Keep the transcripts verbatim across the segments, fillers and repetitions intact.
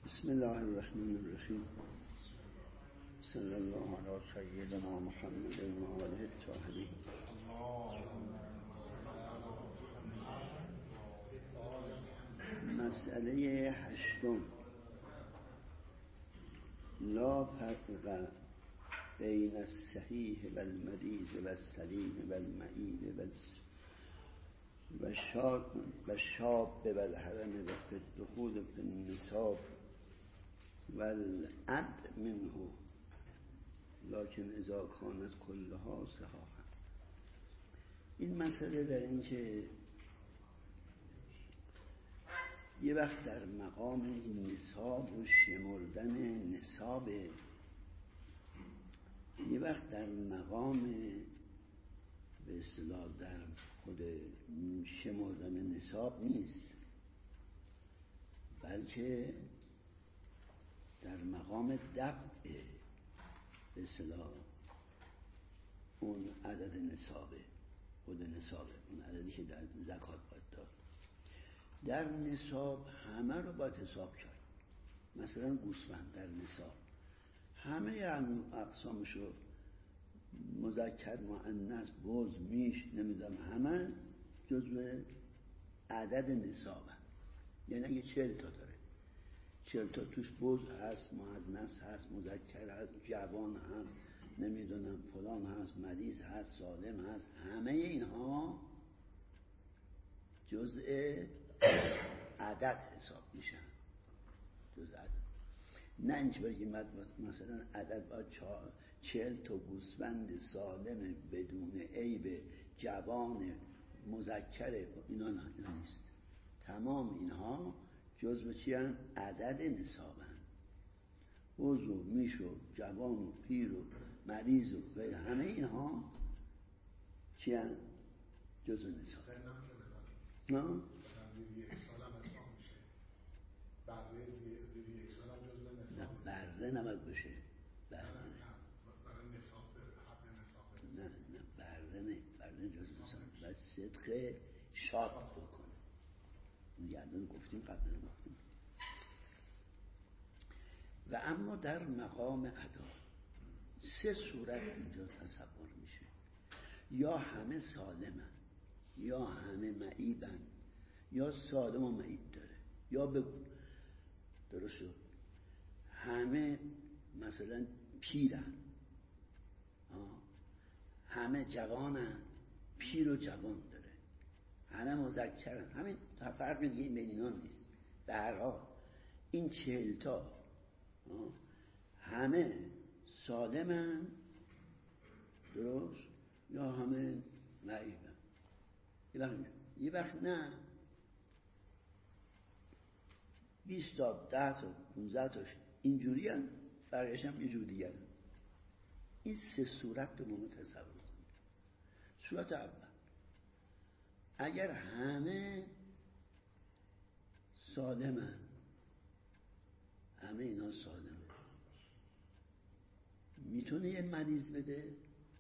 بسم الله الرحمن الرحیم. صلی الله علی سیدنا محمد و آله الطاهرین. مسئله هشتم: لا فرق بین الصحیح و المریض و السلیم و المعیب و الشاب و الحرم و فی الدخول فی النساب و العد منه لکن اذا کانت کلها صحاحا. این مسئله در این که یه وقت در مقام این نصاب و شمردن نصاب، یه وقت در مقام به اصطلاح در خود شمردن نصاب نیست، بلکه در مقام دفع به اصطلاح اون عدد نصابه، خود نصابه، اون عددی که در زکات باید داد. در نصاب همه رو باید حساب کرد. مثلا گوسفند در نصاب همه اقسامش رو، مذکر، مؤنث، بز، میش، نمیدونم، همه جزو عدد نصابه. یعنی اگه چهل تا داره، چهل تا توش بز هست، مؤنث هست، مذکر هست، جوان هست، نمیدونم فلان هست، مریض هست، سالم هست، همه اینها جزء عدد حساب میشن، جزء عدد. نه اینکه بگیم مثلا عدد باید چهل تا گوسفند سالم بدون عیب، جوان، مذکر، اینا نه، اینا نیست. تمام اینها جزء چی هستند؟ عدد نصاب هستند. بز و میش و جوان و پیر و مریض و غیر، همه اینها چی هستند؟ جزء نصاب. نه؟ بره زیر یک سال هم جزء نصاب. نه بره نباید بشه. بره نه برای نصاب حق نصاب. نه نه بره نه، بره جزء نصاب. باید صدق شاد بکنه. یادون گفتیم، قبلا گفتیم. و اما در مقام ادا سه صورت اینجا تصور میشه: یا همه سالمن، یا همه معیبن، یا سالم و معیب داره. یا بگو درست شد همه مثلا پیرن، همه جوانن، پیر و جوان داره، همه مذکرن، همین فرق دیگه بین اینا نیست. به هر حال این چهل تا همه سالمن، درست، یا همه معیبن. یه وقت یه وقت نه، بیست تا، ده تا، پونزده تاش اینجوری هم، بقیه‌اش هم یه جور دیگر. این سه صورت رو ما تصور کنیم. صورت اول: اگر همه سالمن، همه اینا سالمن، میتونه یه مریض بده؟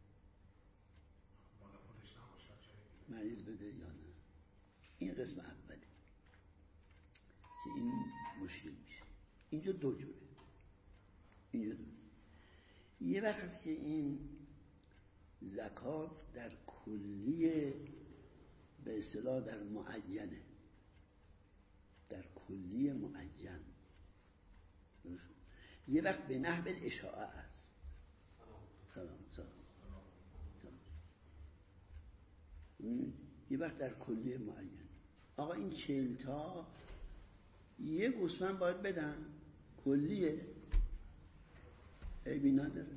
مریض بده یا نه؟ این قسم اولی که این مشکل میشه. اینجا دو جوره. اینجا دو جوره. یه وقت هست که این زکات در کلیه، به اصطلاح در معینه، در کلیه معین. یه وقت به نحو الاشاعه است. سلام سلام سلام. یه وقت در کلیه معین. آقا این چهل تا یه گوسفند باید بدن، کلیه، عیبی نداره.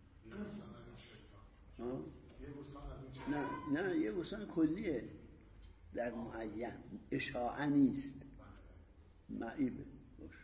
نه نه یه گوسفند کلیه در معین، اشاعه نیست، معیبه باشه.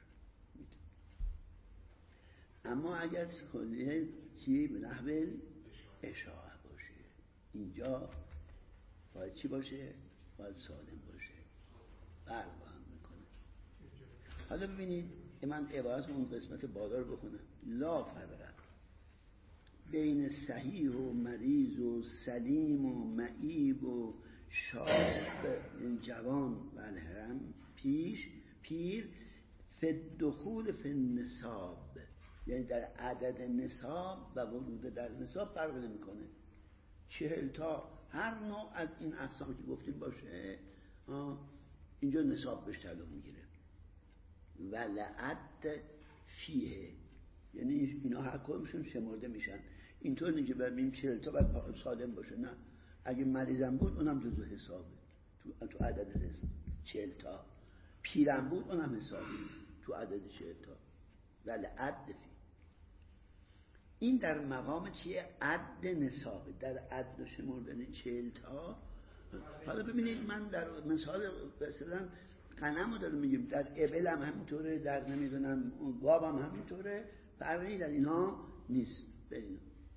اما اگر کلیه چی به نحو اشاعه باشه، اینجا باید چی باشه؟ باید سالم باشه. فرق با هم میکنه. حالا ببینید، من عبارت اون قسمت بالا رو بخونم: لا فرق بین صحیح و مریض و سلیم و معیب و شاب، جوان و الحرم، پیش پیر، فدخول فی النصاب، یعنی در عدد نصاب و ورود در نصاب فرق نمیکنه. چهل تا هر نوع از این اقسام که گفتیم باشه اینجا نصاب بهش تعلق میگیره. و لعد فیه، یعنی اینا هر کدومشون شمرده میشن. اینطور نیست که ببینیم چهل تا باید سالم باشه، نه، اگه مریضم بود اونم جزو حسابه تو تو عدد چهل تا. پیرم بود اونم حسابه تو عدد چهل تا. ولی عد فی، این در مقام چیه؟ عد نصابه، در عد شمردن چهل تا. حالا ببینید من در مثال مثلا غنم رو دارم میگیم، در ابل هم همینطوره، در نمیدونم گاو هم همینطوره، فرقی در اینها نیست ببینید.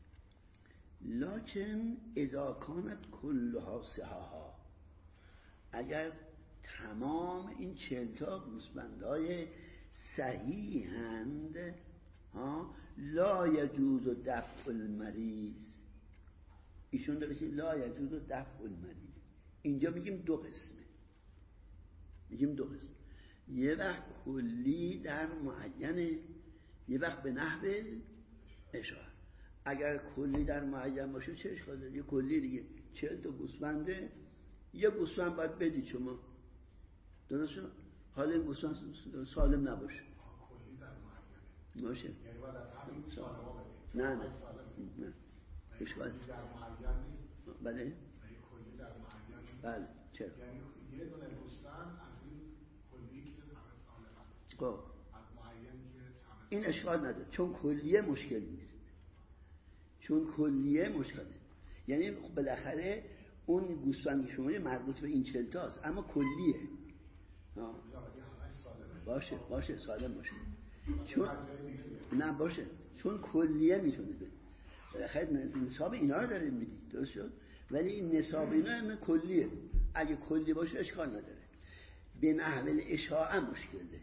لکن اذا کانت کلها صحاحا، اگر تمام این چهل تا گوسفندهای صحیحند ها، لا یجوز دفع المریض، ایشون داره که لا یجوز دفع المریض. اینجا میگیم دو قسمه، میگیم دو قسم، یه وقت کلی در معینه، یه وقت به نحو اشاره. اگر کلی در معین باشه چه اشکال داره؟ یه کلی دیگه چهل تا گوسفنده، یه گوسفند باید بدید شما، درسته؟ حالا این گوسفند سالم نباشه کلی در معینه باشه، یعنی باید از همین سالم ها بدید. نه نه نه اشکال کلی در معین، بله کلی در معین، بله چرا؟ یعنی یه دونه گوسفند از این کلی که همه سالم خب از معین که این اشکال نداره، چون کلیه مشکل نیست، چون کلیه مشکله. یعنی بالاخره اون گوسفندی شما مربوط به این چهل تاست، اما کلیه ها. باشه باشه سالم باشه، چون نه باشه چون کلیه میتونه بده، بالاخره نصاب اینا رو دارید میدید، درست شد؟ ولی این نصاب اینا هم کلیه، اگه کلی باشه اشکال نداره. به نحو اشاعه مشکله.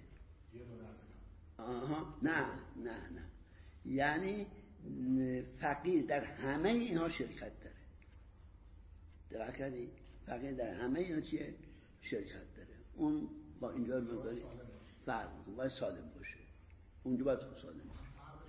آها نه نه نه، یعنی فقیر در همه اینها شرکت داره، دقت کردی؟ فقیر در همه اینها چیه؟ شرکت داره. اون با اینجا مقداری فرق باید سالم باشه، اونجا باید سالم باشه.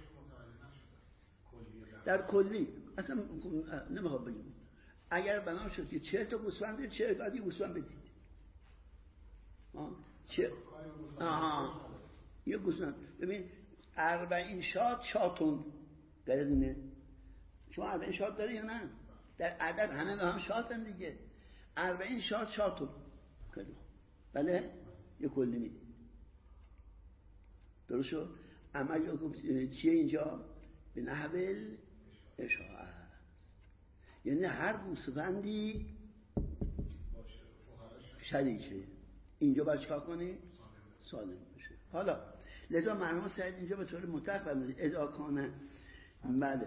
در کلی اصلا نمیخوام بگم، اگر بنا شد که چهل تا گوسفند چهل تا گوسفند بدید، آه چه آها یه گوسفند ببین اربعین شات شاتون گردینه، شما اربعین شات داری یا نه؟ در عدد همه به هم شاتن دیگه، اربعین شات شاتون خیلی خوب، بله یه کلی میدی، درست شد؟ اما چیه اینجا؟ به نحو اشاعه است، یعنی هر گوسفندی شریکه، اینجا باید چکار کنی؟ سالم بشه. حالا لذا مرحوم سعید اینجا به طور مطلق فرمودید اذا کانه بله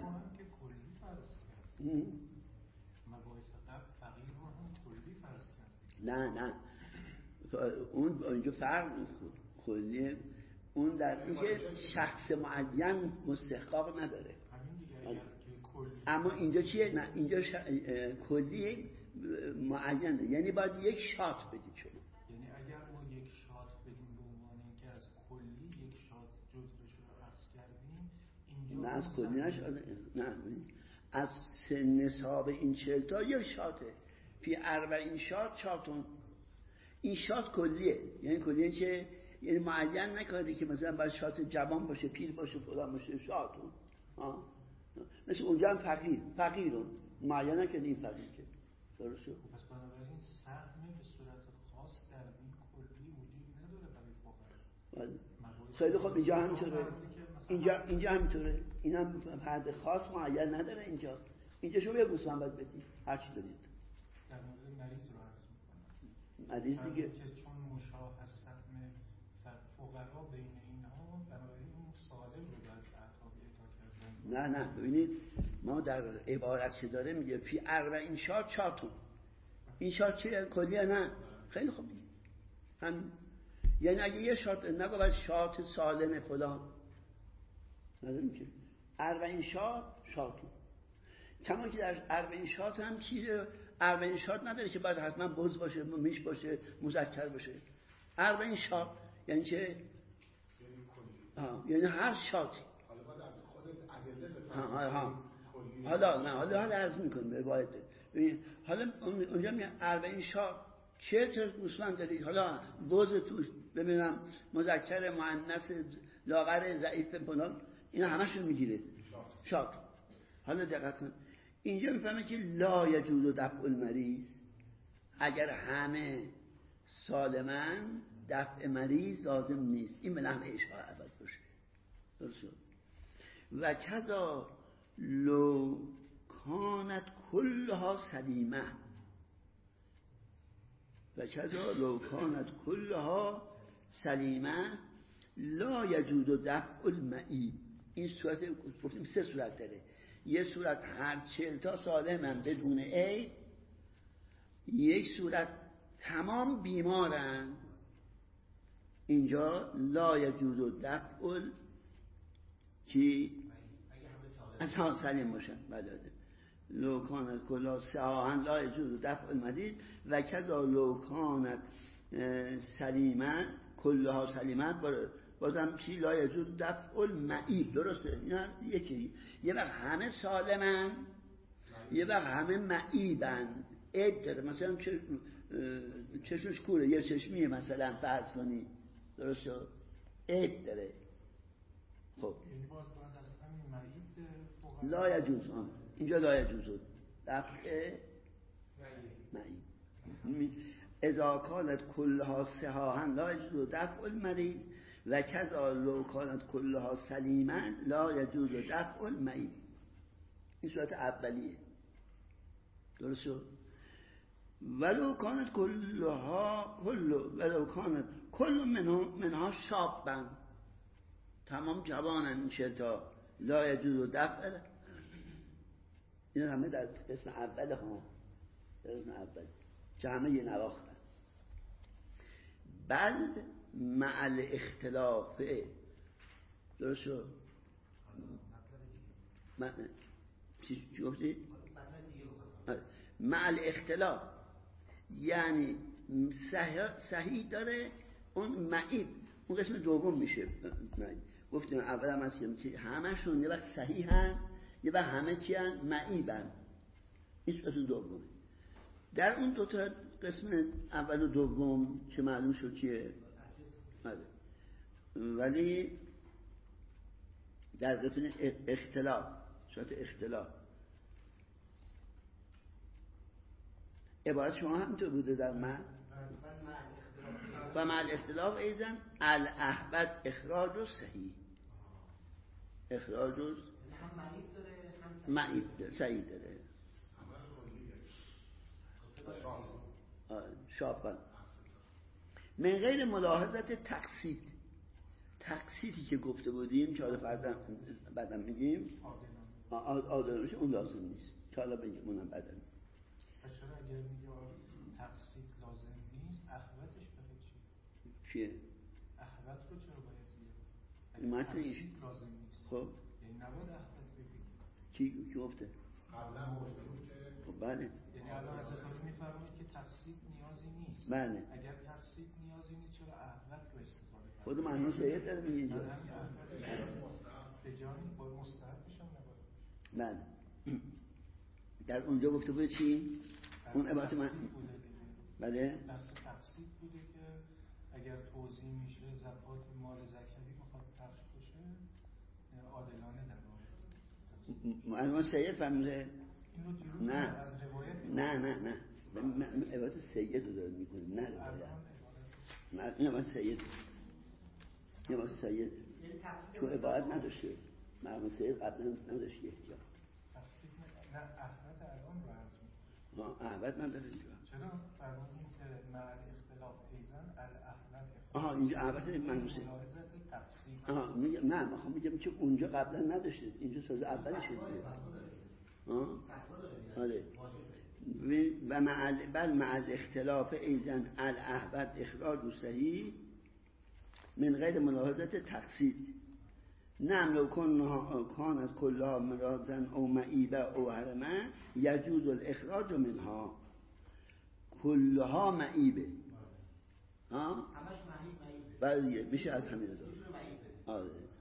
نه نه اون اینجا فرق کلی، اون در اینکه شخص معین مستحقاق نداره، اما اینجا چیه؟ نه اینجا ش... کلی معینه، یعنی باید یک شات بدید شما. یعنی اگر ما یک شات بدیم به عنوان اینکه از کلی یک شات جزءش رو حذف کردیم، اینجا نه از کلی نشده، نه از نصاب این چهل تا یک شاته، فی اربعین شات شاتون، این شات کلیه، یعنی کلیه چه؟ یعنی معین نکرده که مثلا باید شات جوان باشه، پیر باشه، فلان باشه، شاتون ها. مثل اونجا هم فقیر فقیرون معین نکرده این فقیر که، درست شد؟ پس بنابراین سهمی به صورت خاص در این کلی وجود نداره برای فقرا. خیلی خب اینجا همینطوره، اینجا اینجا همینطوره، این هم فرد خاص معین نداره اینجا. اینجا شما یه گوسفند باید بدید هر چی دارید. در مورد مریض رو عرض می‌کنم، مریض دیگه که چون مشاه از سهم فقرا بین اینها، بنابراین اون سالم رو باید عطابی اعطا کردن. نه نه ببینید ما در عبارت که داره میگه فی اربعین شات شاتون، این شات چیه؟ کلیه؟ نه خیلی خوب هم، یعنی اگه یه شات نگو باید شات سالم فلان نداریم که اربعین شات شاتون، کما که در اربعین شات هم چیه؟ اربعین شات نداره که باید حتما بز باشه، میش باشه، مذکر باشه. اربعین شات یعنی چه؟ ها یعنی هر شاطی. حالا باید از خودت ادله ها ها ها کلی. حالا نه حالا حالا عرض میکنم به روایت. ببین حالا اونجا میگه اربعین شاط چه تا گوسفند دارید؟ حالا بز توش ببینم مذکر مؤنث لاغر ضعیف فلان اینا همشون میگیره شاط. حالا دقت کن اینجا میفهمه که لا یجوز دفع المریض، اگر همه سالمن دفع مریض لازم نیست. این به نحو اشاره عوض باشه. درست شد. و کذا لو کانت کلها سلیمه و کذا لو کانت کلها سلیمه لا یجوز دفع المعیب. این صورت گفتیم سه صورت داره. یه صورت هر چهل تا سالمن بدون عیب، یک صورت تمام بیمارن، اینجا لا یجوز دفع کی اصلا سلیم باشن. بله لو کانت کلا سهاهن لا یجوز دفع المریض و کذا لو کانت سلیمن کلها سلیمن بازم چی لا یجوز دفع المعیب. درسته اینا یکی. یه وقت همه سالمن یه وقت همه معیبن، عیب داره. مثلا چشمش کوره یه چشمیه مثلا فرض کنی، درسته عیب داره. خب لا یجوز آن اینجا لا یجوز دفع معیب. اذا کانت کلها صحاحا لا یجوز دفع المریض و کذا لو کانت کلها سلیما لا یجوز دفع المعیب. این صورت اولیه. درست شد. ولو کانت کلها کل ولو کانت کل منها منها شابا، تمام جوانن این چتا لا یجوز دفع. این همه در قسم اول ها، در قسم اول که همه یه نواختن. بل مع الاختلاف. درست شد. چی گفتی؟ مع الاختلاف یعنی صحیح داره اون معیب. اون قسم دوم میشه. گفتیم اول هم هستیم که همشون یه وقت صحیح هن یه وقت همه چی هن معیبن. این قسم دوم. در اون دوتا قسم اول و دوم که معلوم شد چیه، ولی در قسم اختلاف صورت اختلاف عبارت شما همینطور بوده در من و مع الاختلاف ایزن الاحوط اخراج و صحیح. اخراج و معیب داره صحیح داره شابن من غیر ملاحظت تقسیط. تقسیطی که گفته بودیم که حالا بعدم میگیم آدانوش اون لازم نیست که حالا بگیم اونم بعدم. چرا اگر میگه تقسیط لازم نیست اخوتش بخیر چی؟ چیه؟ اخوت رو چرا باید بیاره؟ تقسیط لازم نیست خب یعنی نباید اخوت بگیم. چی گفته؟ قبلا گفته بود که خب بله یعنی الان از اخوانی میفرمایید که تقسیط نیازی نیست. بله اگر تقسیط نیازی نیست چرا اخوت رو استفاده کنید؟ خود معنی سید داره میگه اینجا به جانی با مستحب میشم نباید. بله در اونجا گفته بود چی؟ اون عبارت من بله بحث تقسیط بوده که اگر توزیع میشه زکات مال زکوی میخواد پخش بشه عادلانه در واقع. معلوم سید فهمیده؟ نه از روایت نه نه نه عبارت سید رو داره میکنیم نه روایت. این عبارت سید این عبارت سید تو عبارت نداشته. معلوم سید قبلا نداشته احتیاط. نه احوت الان رو عرض میکنم. آه احوت نداره اینجا. چرا؟ فرمودیم که مع اختلاف ایزن الاحوت. آها اینجا احوت منوسه. آها میگم نه میخوام میگم که اونجا قبلا نداشته اینجا ساز اولش دیگه. آه آره و مع بل مع اختلاف ایزن الاحوت اخراج و صحیح من غیر ملاحظت تقسیط. نعم لو کانت کلها مرازن او معیبه او حرمه یجوز الاخراج منها. کلها معیبه ها همش معیب معیبه بله میشه از همین دار. آره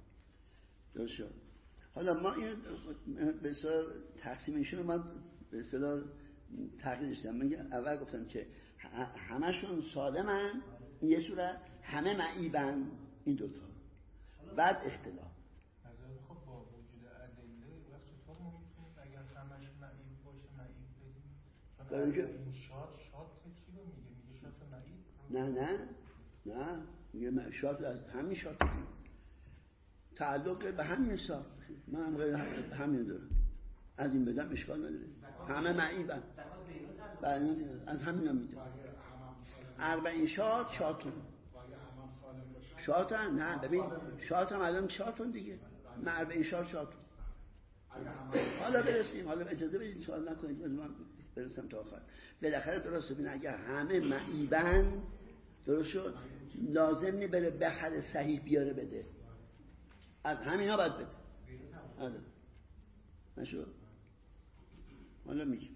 درست شد. حالا ما این به اصطلاح تقسیمشون رو ما به اصطلاح تغییر داشتم. من اول گفتم که همشون سالمن، این یه صورت، همه معیبن، این دوتا، بعد اختلاف. خب با وجود ادله وقت چطور ما میتونیم اگر همش معیب باشه معیب بدیم؟ چون این شاد شاد چی رو میگه؟ میگه شاد معیب؟ نه نه نه میگه شاد از همین شاد بدیم، تعلق به همین حساب. من هم غیر همین دارم، از این بدم اشکال نداره، همه معیبن، از همین هم میده. اربعین شاد شاتون شاتن، نه ببین شاتم الان شاتون دیگه، من اربعین شاد شاتون. حالا برسیم، حالا اجازه بدید سوال نکنید، از من برسم تا آخر. بالاخره درسته ببین اگر همه معیبن درست شد، لازم نی بره بخره صحیح بیاره بده، از همین ها باید بده. حالا نشد، حالا میگیم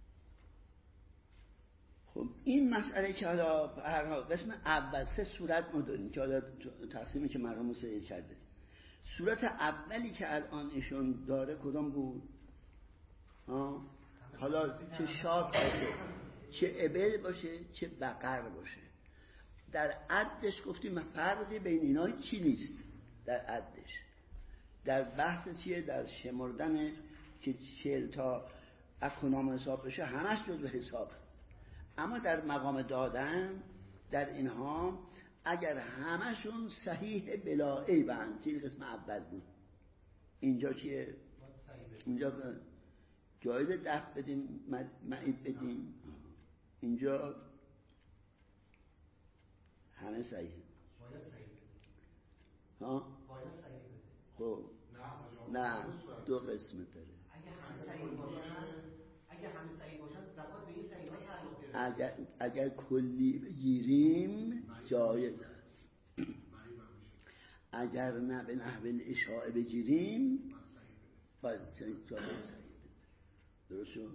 خب این مسئله که حالا قسم اول سه صورت ما داریم که حالا تقسیمی که مرحوم سید کرده. صورت اولی که الان ایشون داره کدام بود؟ ها؟ حالا چه شاد باشه، چه ابل باشه، چه بقر باشه، در عدش گفتیم فرقی بین اینا چی نیست. در عدش در بحث چیه؟ در شمردن که چهل تا اکنام حساب بشه همش جزو حساب. اما در مقام دادن در اینها اگر همشون صحیح بلا عیبن، که این قسم اول بود، اینجا چیه؟ اینجا جایز دفع بدیم معیب بدیم، اینجا همه صحیح. ها؟ خب نه دو قسمت داره. اگر اگر کلی بگیریم جایز است، اگر نه به نحو الاشاعه بگیریم باید جایز است. درست شد؟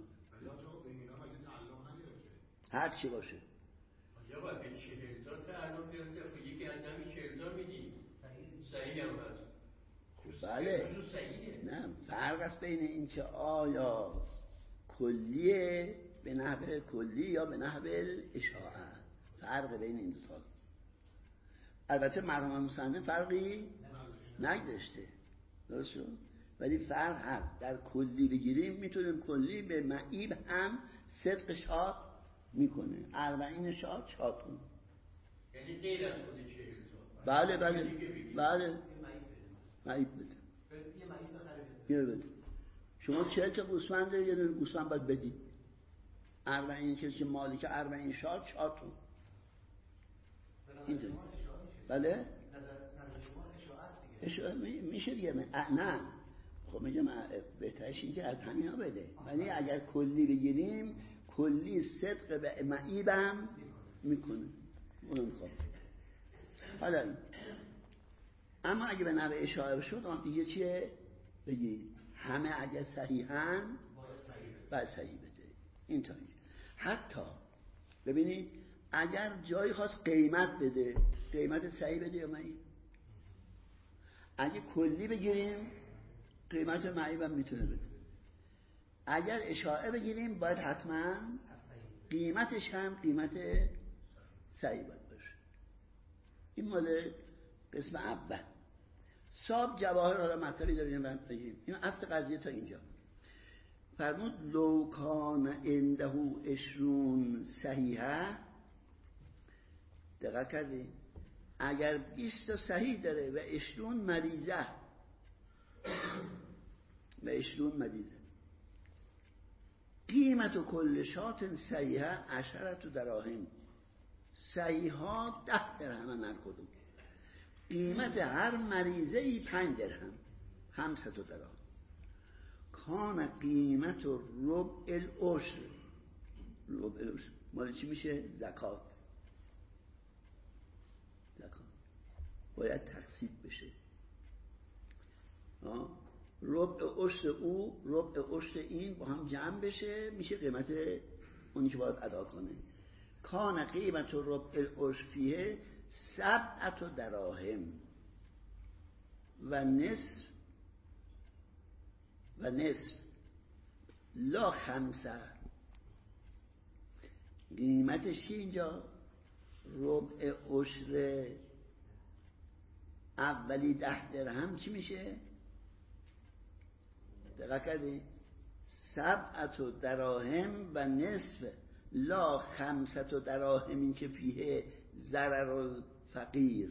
هر چی باشه یا باید به چهل تا تعلق گرفته، خب یکی از همین چهل تا میدیم صحیح هم هست. بله نه فرق است بین این که آیا کلیه به نحو کلی یا به نحو الاشاعه، فرق بین این دو تاست. البته مرحوم مصنف فرقی نگذاشته، درست شد؟ ولی فرق هست. در کلی بگیریم میتونیم کلی به معیب هم صدق شاد میکنه، اربعین شاد شادون، یعنی غیر از خود چهل تا. بله بله بله معیب بده، یه بده. شما چهل تا گوسفند یه دونه گوسفند باید بدید، اربعین کسی که مالک اربعین شاد شادون. اینطور بله اشاعه میشه دیگه. نه خب میگم بهترش این که از همین ها بده، ولی اگر کلی بگیریم کلی صدق به معیبم میکنه اونم خب. حالا اما اگه به نحو اشاعه شد اون دیگه چیه؟ بگید همه اگر صحیحن باید صحیح بده. این تا اینجا. حتی ببینید اگر جایی خواست قیمت بده، قیمت صحیح بده یا معیب؟ اگه کلی بگیریم قیمت معیب هم میتونه بده. اگر اشاعه بگیریم باید حتما قیمتش هم قیمت صحیح باید باشه. این مال قسم اول. صاحب جواهر حالا مطلبی داریم بگیم. این اصل قضیه تا اینجا. فرمود لو کان عنده عشرون صحیحه، دقت کردی؟ اگر بیست تا صحیح داره و عشرون مریضه و عشرون مریضه، قیمت و کل شات صحیحه عشرت دراهم، صحیحا ده درهم هر کدوم، قیمت هر مریضه ای پنج درهم، خمسة دراهم. کان قیمت و ربع العشر، ربع العشر مال چی میشه؟ زکات. زکات باید تقسیم بشه. ربع عشر او ربع عشر این با هم جمع بشه میشه قیمت اونی که باید ادا کنه. کان قیمت و ربع العشر فیه سبعة دراهم و نصف و نصف لا خمسه. قیمتش چی اینجا؟ ربع عشر اولی ده درهم چی میشه؟ دقیق کردی؟ سبعت و دراهم و نصف لا خمست و دراهم، این که فیه ضرر الفقیر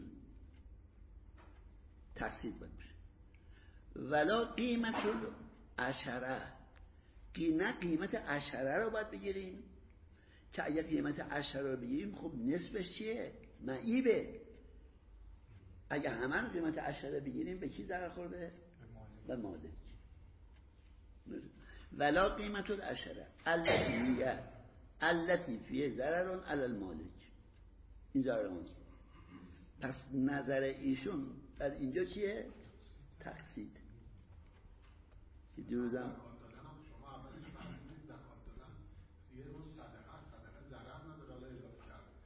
تقسیم باید میشه. ولا قیمت عشره، نه قیمت عشره رو باید بگیریم که اگر قیمت عشره رو بگیریم خب نصفش چیه؟ معیبه. اگر همه رو قیمت عشره بگیریم به کی ضرر خورده؟ به مالک. ولا قیمت العشره التي التي فیه ضرر علی المالک، این ضرر ماست. پس نظر ایشون در اینجا چیه؟ تقسیم. که دیروزم شما اولش فرمودید زکات دادن یه روز صدقه صدقه ضرر نداره، حالا اضافه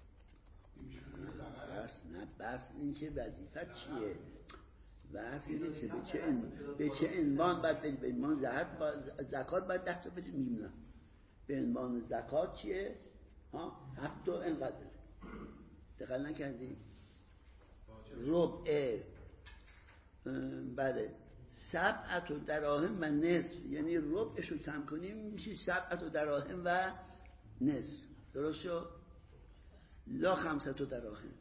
کرده. بس نه بس این که وظیفت چیه؟ بس اینه که به چه به چه عنوان باید به عنوان زکات زکات باید ده تا بدیم میگم به عنوان زکات چیه؟ ها هفت تا اینقدر. دقیق نکردی؟ ربع بله سبعت و دراهم و نصف، یعنی ربعشو کم کنیم میشه سبعت و دراهم و نصف. درست شد؟ لا خمسة و دراهم.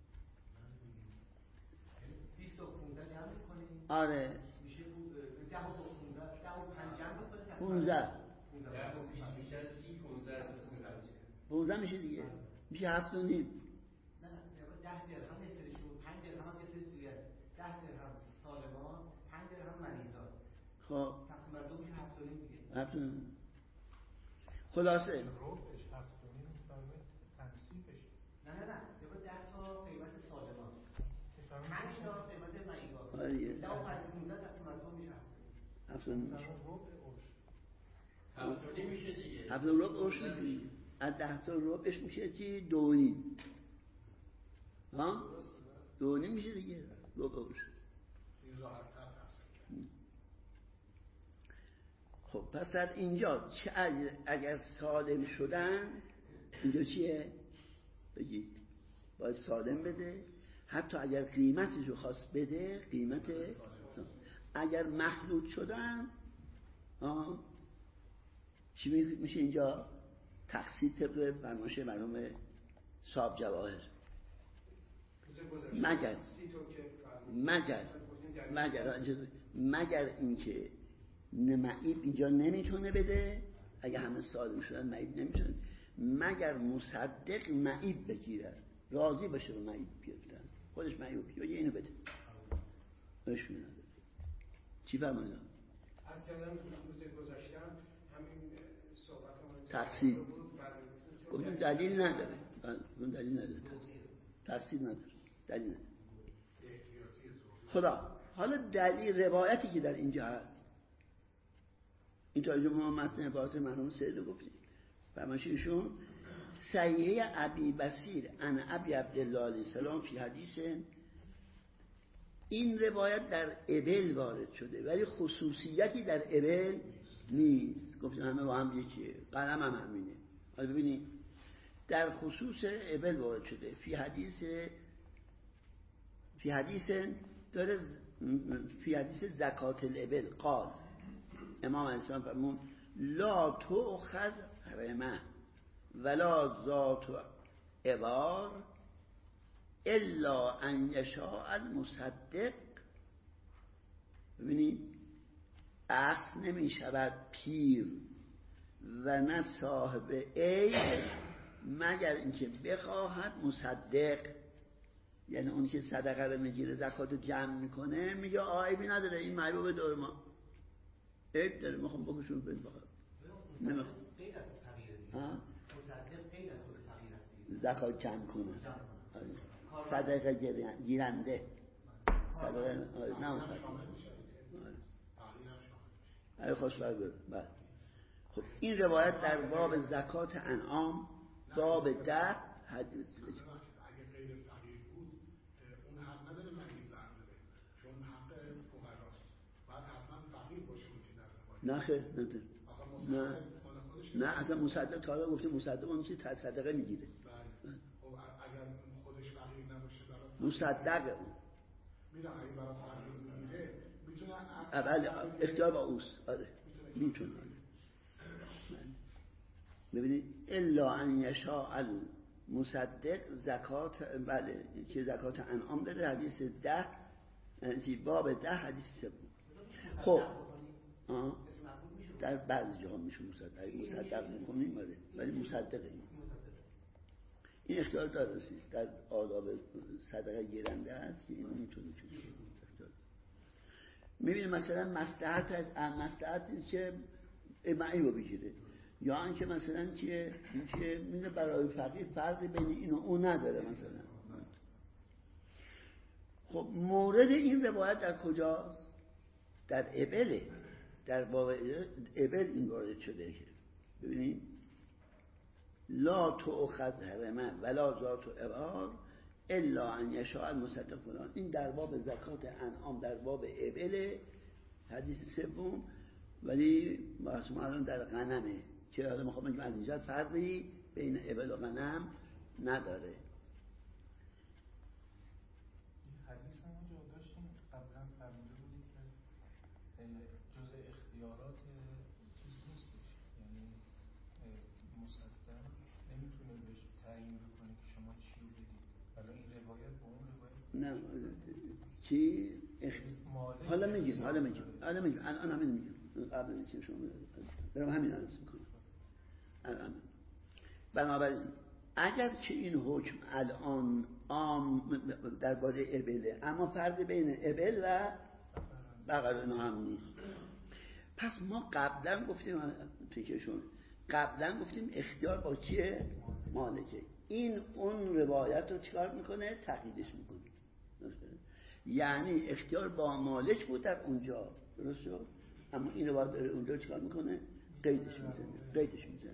بیست و پونزده جمع کنیم. آره میشه ده و پونزده ده و پنج جمع کنیم. پونزده ده و بیست میشه سی پونزده پونزده میشه دیگه، میشه هفت و نیم. نه نه ده درهم نصفشون، پنج درهم هم یه سری دیگه، ده درهم سالماست، پنج درهم مریضاست. خب تقسیم بر دو میشه هفت و نیم دیگه. هفت و نیم. خلاصه ربعش هفت و نیم میفرمه تنصیبش. نه نه نه یه ده تا قیمت سالماست، پنج تا قیمت مریضاست. ده و پنج پونزده تقسیم بر دو میشه هفت و نیم. ربع عشر هفت و نیم میشه دیگه. هفت و ربع عشر میشه. از ده تا ربعش میشه چی؟ دو و نیم. ها؟ دو و نیم میشه دیگه ربع عشر. این راحت تر تقسیم. خب پس در اینجا چه اگر سالم شدن اینجا چیه؟ بگید باید سالم بده، حتی اگر قیمتش رو خواست بده قیمت سالم. اگر مخلوط شدن آه چی میشه اینجا؟ تقسیم طبق فرمایش مرحوم صاحب جواهر. مگر مگر مگر مگر اینکه معیب اینجا نمیتونه بده، اگه همه سالم شدن معیب نمیتونه، مگر مصدق معیب بگیره، راضی باشه به معیب گرفتن، خودش معیب بگیره اینو بده بهش میده. چی فرمایید؟ از کردم روز گذاشتم همین صحبت تقسیم گفتم دلیل نداره، اون دلیل نداره، تقسیم نداره، دلیل نداره. خدا حالا دلیل روایتی که در اینجا هست، این تا اینجا ما متن عبارت مرحوم سید رو گفتیم. فرمایششون صحیحه ابی بصیر ان ابی عبدالله علیه السلام فی حدیث، این روایت در ابل وارد شده ولی خصوصیتی در ابل نیست. گفتیم همه با هم یکیه، قلم هم همینه. حالا ببینید در خصوص ابل وارد شده فی حدیث فی حدیث داره فی حدیث زکات الابل قال امام اسلام فرمون لا تؤخذ رمه ولا ذات عبار الا ان یشاء المصدق. ببینید اخذ نمی شود پیر و نه صاحب عیب مگر اینکه بخواهد مصدق، یعنی اون که صدقه رو میگیره زکات رو جمع میکنه میگه عیبی نداره این معیوب دور ما عیب داره میخوام بکشون بین بخوام نمیخوام زکات جمع کنه صدقه گیرنده صدقه نه ای خوشبر بر. خب این روایت در باب زکات انعام باب ده حدیث اگه غیر فقیر بود اون حق نداره مریض برداره چون حق فقراست، باید حتما فقیر باشه که در نه خیر نداره. نه نه اصلا مصدق تا حالا گفته مصدق اون چی صدقه میگیره. بله. خب اگر خودش فقیر نباشه برای مصدقه اون میره اگه برای فقیر میگیره میتونه اول اختیار با اوست. آره میتونه. ببینید الا ان یشاء المصدق زکات، بله که زکات انعام داره. حدیث ده باب ده حدیث سوم. خب آه در بعضی جاها میشه مصدق، اگه مصدق میکنیم آره، ولی مصدق این این اختیار داره. در آداب صدقه گیرنده است که اینو میتونه چیزی اختیار. میبینید مثلا مصلحت از مصلحت نیست که معی رو بگیره، یا اینکه مثلا که اینکه میره برای فقیر فرقی بین این و اون نداره مثلا. خب مورد این روایت در کجاست؟ در ابله، در باب ابل این وارد شده که ببینید لا تؤخذ هرمه ولا ذات ابار الا ان یشاء المصدق فلان. این در باب زکات انعام در باب ابل حدیث سوم، ولی ما الان در غنمه که حالا میخوام بگم از اینجا فرقی بین ابل و غنم نداره. حدیث هم اونجا داشتیم قبلا فرموده بودید که جز اختیارات چیز نیستش، یعنی مصدق نمیتونه بهش تعیین بکنه که شما چی رو بدید. حالا این روایت با اون روایت نه چی اخت... حالا میگیم حالا میگیم حالا میگیم الان همین میگیم قبل از اینکه شما دارم همین عرض میکنم. الان بنابراین اگر که این حکم الان عام درباره ابله، اما فرق بین ابل و بقره اینا هم نیست. پس ما قبلا گفتیم تیکشون قبلا گفتیم اختیار با کیه؟ مالکه. این اون روایت رو چیکار میکنه؟ تقییدش میکنه. یعنی اختیار با مالک بود در اونجا، درست شد؟ اما این روایت داره اونجا چیکار میکنه؟ قیدش میزنه قیدش میزنه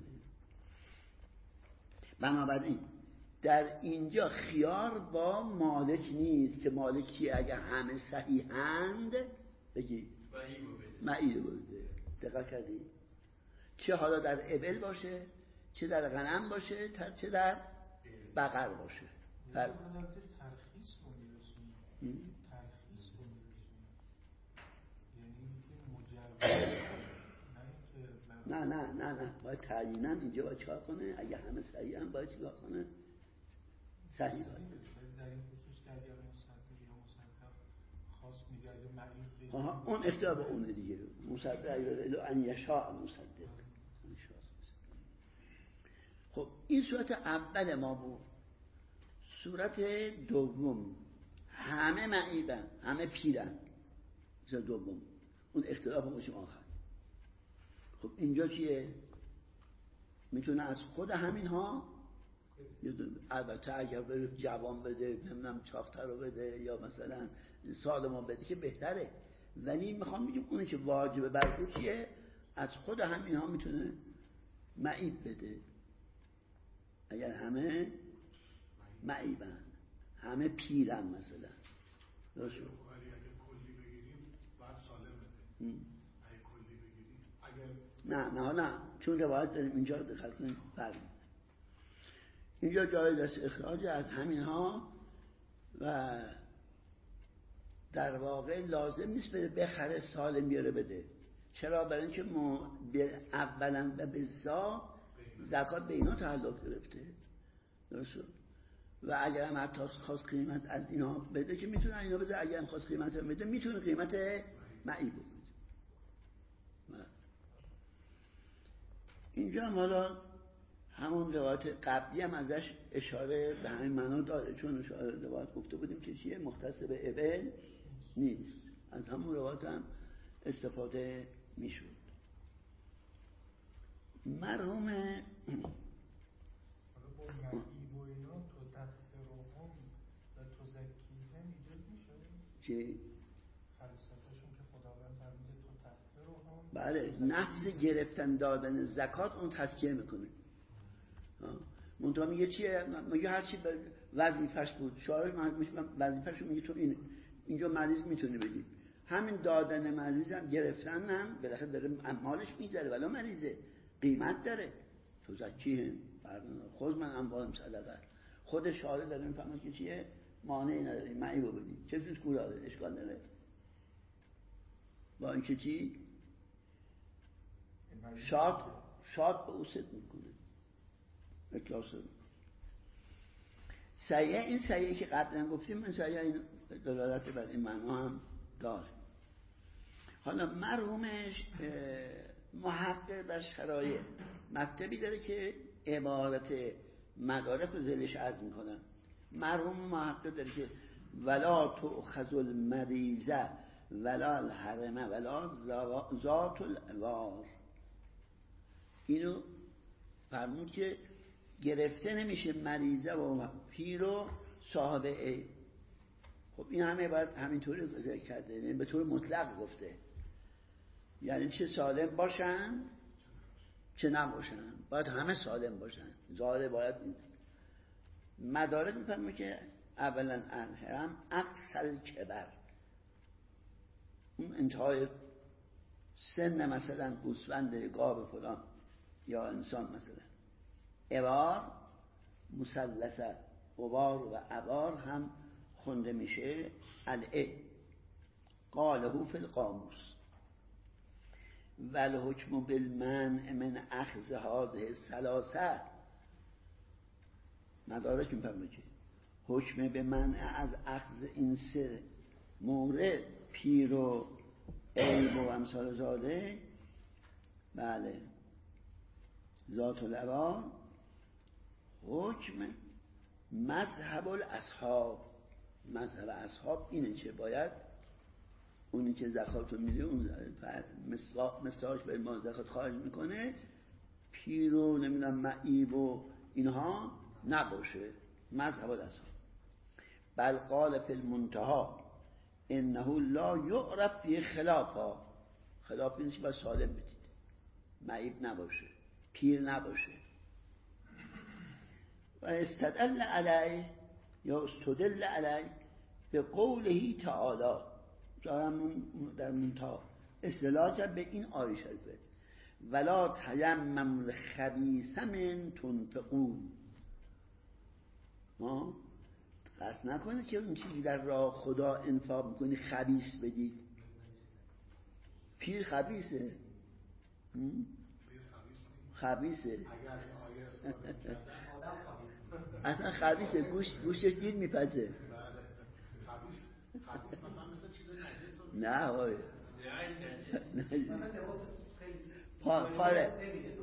بنابراین در اینجا خیار با مالک نیست که مالکی اگه همه صحیحند بگی معی رو بده. دقیق کردی؟ چه حالا در ابل باشه، چه در غنم باشه، چه در بقر باشه. هر ترخیص رو میرسونه ترخیص رو میرسونه یعنی که مجرد نه نه نه نه باید تعیینا اینجا باید چکار کنه؟ اگه همه صحیح هم باید چکار کنه؟ صحیح باید در این خصوص که اگر مصدق یا مصدق خواست میگه اگه معیب ها اون اختیار با اونه دیگه. مصدق اگه ان یشاء مصدق. خب این صورت اول ما بود. صورت دوم همه معیبن همه پیرن. صورت دوم اون اختلاف باشیم آخر. خب اینجا چیه؟ میتونه از خود همین ها، البته اگر به جوان بده نمیدونم چاقتر رو بده یا مثلا سالمان بده که بهتره، ولی میخوام بگم اونی که واجبه بر او چیه؟ از خود همین ها میتونه معیب بده. اگر همه معیبن همه پیرن مثلا درست شد؟ کلی بگیریم باید سالم بده. اگه کلی بگیریم اگر نه نه نه چون روایت داریم اینجا دقیقا کنیم فرمی اینجا جایز است اخراج از همین ها و در واقع لازم نیست بره بخره سالم بیاره بده. چرا؟ برای اینکه ما اولا و بزا زکات به اینا تعلق گرفته درست شد؟ و اگر هم حتی خواست قیمت از اینا بده که میتونه اینا بده، اگر هم خواست قیمت بده میتونه قیمت معیب بده. اینجا هم حالا همون روایت قبلی هم ازش اشاره به همین معنا داره، چون اشاره روایت گفته بودیم که چیه مختص به ابل نیست، از همون روایت هم استفاده میشود. مرحوم چی؟ بله نفس گرفتن دادن زکات اون تزکیه میکنه. منطقه میگه چیه؟ میگه هرچی وظیفش بود شاید وظیفش میگه تو این اینجا مریض میتونی بدی، همین دادن مریض هم گرفتن هم بالاخره داره مالش میذاره ولی مریضه قیمت داره. تو زکیه خود من انوالم صدقه. خود شارع داره میفهمه که چیه مانعی نداره معی رو بدی چه توش کولاده اشکال داره با اینکه چی شاد شاد به او صد میکنه اکلاسه. سعیه این سعیه که قبلا گفتیم من سعیه این دلالت بر این معنا هم داره. حالا مرحومش محقق بر شرایع مکتبی داره که عبارت مدارک رو زلش عرض میکنن. مرحوم محقق داره که ولا تؤخذ المریضه ولا الحرمه ولا ذات العوار. اینو فرمود که گرفته نمیشه مریضه و پیر و صاحب عیب. خب این همه باید همینطوری ذکر کرده، یعنی به طور مطلق گفته، یعنی چه سالم باشن چه نباشن، باید همه سالم باشن. ظاهر باید مدارک میفهمه که اولا الحرم اقصل کبر، اون انتهای سن مثلا گوسفند گاو فلان یا انسان مثلا. عوار مثلثه عوار و عوار هم خونده میشه العه قاله فی القاموس والحکم بالمنع من اخذ هذه الثلاثه. مدارک میفهمه که حکم به منع از اخذ این سه مورد پیر و عیب و امثال زاده بله ذات العوار حکم مذهب الاصحاب. مذهب اصحاب اینه که باید اونی که زکات رو میده اون مثلاش به ما زکات خارج میکنه پیر و نمیدونم معیب و اینها نباشه. مذهب الاصحاب. بل قال فی المنتهى انه لا یعرف فی خلافا. خلاف اینه که باید سالم بدید، معیب نباشه، پیر نباشه. و استدل علیه یا استدل علیه به قوله تعالی در منتهى استدلال کرد به این آیه شریفه ولا تیمموا الخبیث من تنفقون. ها قصد نکنه که اون چیزی در راه خدا انفاق میکنی خبیث بدید. پیر خبیثه، خبیثه اصلا خبیثه، گوش گوشش دیر میپزه. نه وای پاره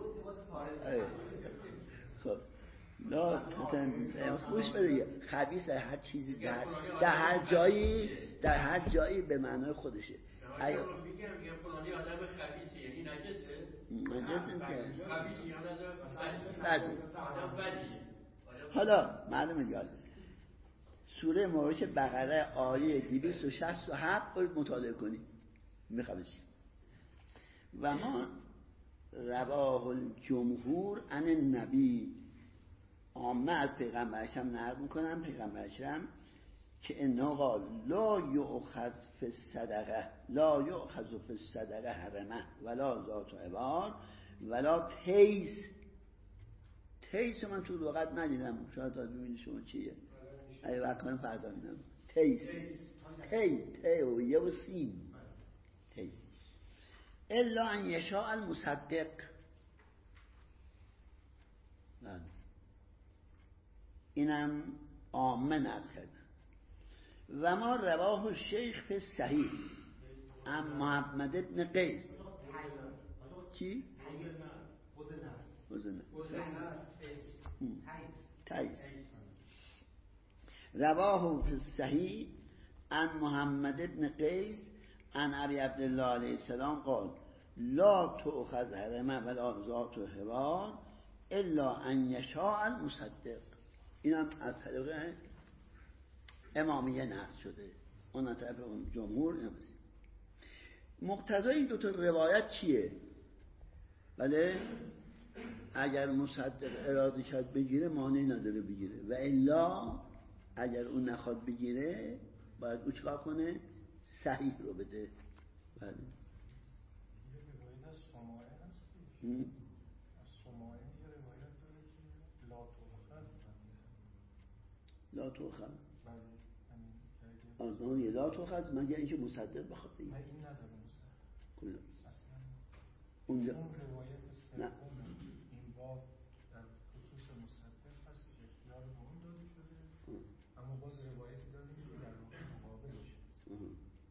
خب لا خوش بده خبیث در هر چیزی در, در هر جایی در هر جایی به معنای خودشه. اگه میگم یه فلانی آدم خبیثه یعنی نجسه؟ نجس نیست خبیث یعنی آدم بدیه. حالا معلومه دیگه سوره مبارکه بقره آیه دویست و شصت و هفت رو مطالعه کنید میخوام چی. و ما رواه الجمهور عن النبی، عامه از پیغمبرشم نقل میکنم پیغمبرشم که انه قال لا یؤخذ فی الصدقه لا یؤخذ فی الصدقه حرمه ولا ذات عوار ولا تیس. تیس من تو لغت ندیدم، شاید تا ببینید شما چیه. ای وقتا فردا میدم تیس تیس تیو یه و سین تیس الا ان یشاء المصدق. اینم عامه نقل کردن. و ما رواه الشیخ فی صحیح ام محمد ابن قیس چی؟ وزنه تیس رواه فی الصحیح عن محمد ابن قیس عن ابی عبدالله علیه السلام قال لا تؤخذ حرمه ولا ذات حوار الا ان یشاء المصدق. اینم از طریق امامیه نقل شده، اون طرف اون جمهور نمیشه. مقتضای این دو تا روایت چیه؟ بله اگر مصدق اراده کرد بگیره مانعی نداره بگیره و الا اگر اون نخواد بگیره باید او چکار کنه؟ صحیح رو بده. بله. یه روایت از سماعه هست. از سماعه یه روایت داره که لا تؤخذ. لا تؤخذ. بله. از اون یه لا تؤخذ مگه اینکه مصدق بخواد بگه. نه این نداره مصدق. کجا؟ اصلا. اونجا. اون روایت سوم این باب در خصوص مصدق هست که اختیار به اون داده شده. اما باز روایتی داریم که در مقابلش هست.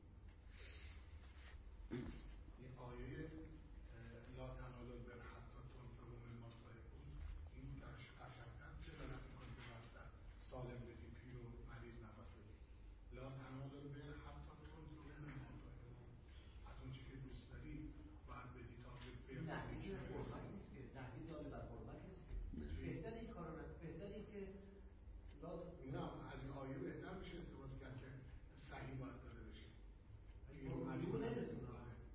این آیه لا تنالوا البر حتی تنفقوا مما تحبون این قشنگ‌تر چه دارد می‌کنه که وقتا سالم بدی پیر و مریض نباید بدی. لا تنالوا البر حتی تنفقوا مما تحبون از اون چی که دوست داری باید بدی تا به بر نحوی که قربت نیست که نحوی داده بر قربت نیست که بهتر این کار رو بهتر این که نه از این آیه بهتر میشه استفاده کرد که صحیح باید داده بشه. موجود نمیرسونه.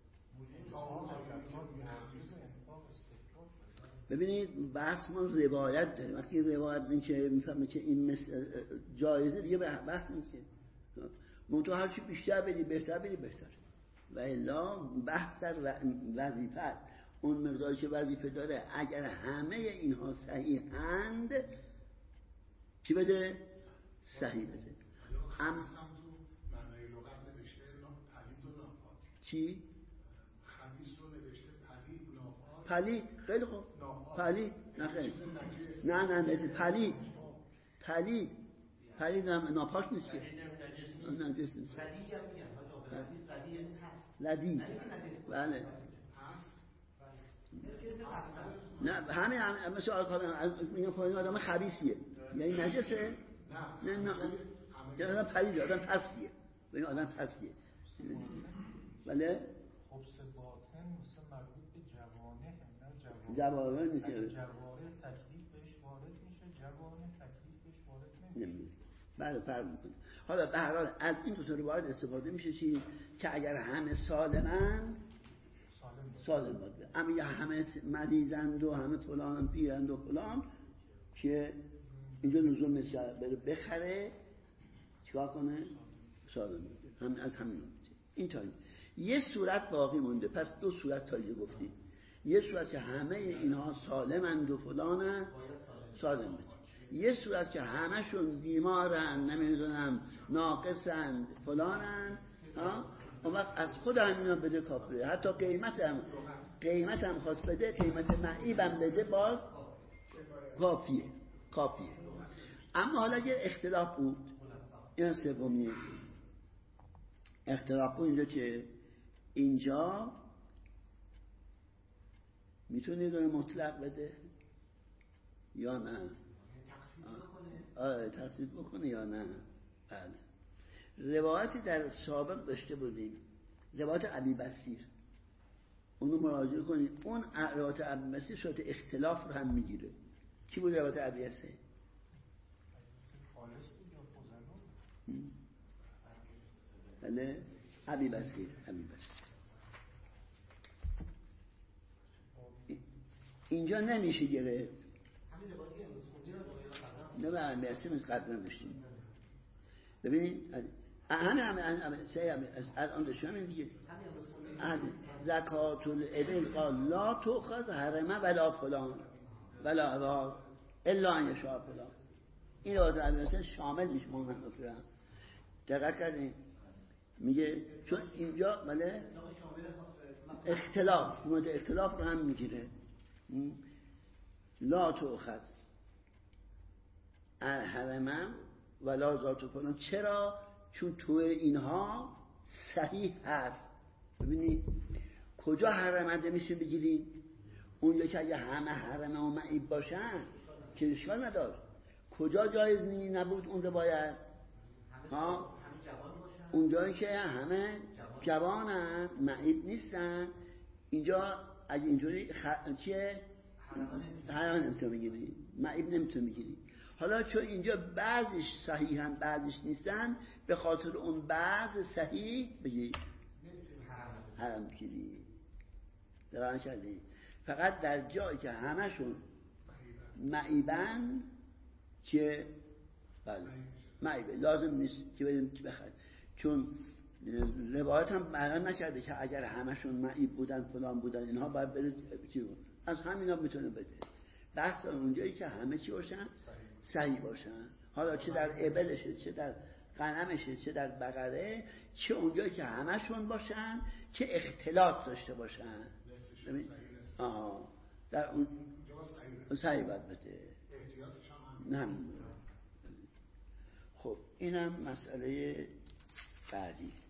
ببینید بحث ما روایت داریم. وقتی روایت میشه میفهمه که این مثل جایزه دیگه بحث نمیشه. منطقه هرچی بیشتر بدی بهتر بدی بهتر و الا بحث در وظیفه اون مقداری که وظیفه داره اگر همه اینها صحیحند چی بده؟ صحیح بده. ام معنای لغت نوشته پلید و ناپاک. چی؟ خبیث رو نوشته پلید ناپاک. پلید خیلی خوب. پلید نه خیلی. نه نه نه پلید. پلید. پلید ناپاک نیست که. نجس نیست. لدی هم میگن حاجا لدی یعنی هست. لدی. بله. نه همین هم مثل آقا میگن فلان آدم خبیثیه یعنی نجسه. نه نه یه آدم پلید آدم پسیه این آدم پسیه. بله خبث باطن مثل مربوط به جوانه نه جوانه جوانه نیست. جوانه تکلیف بهش وارد میشه جوانه تکلیف بهش وارد نمیشه. بله فرق میکنه. حالا به هر حال از این دو تا روایت استفاده میشه چی که اگر همه سالمند سالم باشه اما یا همه مریضند و همه فلان پیرند و فلان که اینجا لزوم نیست بره بخره چیکار کنه سالم باشه هم از همین نکته. این تا یه صورت باقی مونده. پس دو صورت تا اینجا گفتیم. یه صورت که همه اینها سالمند و فلانه سالم بشه. یه صورت که همشون بیمارن نمیدونم ناقصند فلانن ها اون وقت از خود همینا بده کافیه. حتی قیمت هم قیمت هم خواست بده قیمت معیب هم بده باز کافیه کافیه. اما حالا یه اختلاف بود. این سومیه اختلاف بود اینجا که اینجا میتونه دونه مطلق بده یا نه آره تخصیص بکنه یا نه. بله روایتی در سابق داشته بودیم روایت علی بصیر اونو مراجعه کنید. اون روایت علی بصیر صورت اختلاف رو هم میگیره. چی بود روایت علی بصیر؟ بله علی بصیر علی بصیر اینجا نمیشه گرفت. نه به علی بصیر مثل قبلا داشتیم. ببینید همه همه همه سه همه از آن داشتیم این دیگه زکات الابل قال لا تؤخذ حرمه ولا فلان ولا عراق الا ان یشاء فلان. این رو در مثلا شامل میشه مومن مفرم دقت کردین میگه چون اینجا بله اختلاف مورد اختلاف رو هم میگیره. لا تؤخذ حرمه ولا ذات فلان. چرا؟ چون تو اینها صحیح هست. ببینید کجا حرمنده میشه بگیریم؟ اونجا که اگه همه حرمه و معیب باشن که اشکال نداره. کجا جایز نی نبود اونجا باید ها اونجایی که همه جوانن معیب نیستن اینجا اگه اینجوری خ... چیه حرمه نمیتونه بگیری معیب نمیتونه بگیری. حالا چون اینجا بعضش صحیحن بعضش نیستن به خاطر اون بعض صحیح بگی حرام بگیری. دران کردی فقط در جایی که همشون معیبن که بله معیبه لازم نیست که بریم بخریم چون روایت هم بیان نکرده که اگر همشون معیب بودن فلان بودن اینها باید برید چی از همینا میتونه بده. بحث اونجایی که همه چی باشن صحیح باشن، حالا چه در ابلشه چه در غنمشه چه در بقره، چه اونجایی که همشون باشن چه اختلاط داشته باشن. ببین آها در اون صحیح باید بده. نه خب اینم مسئله بعدی.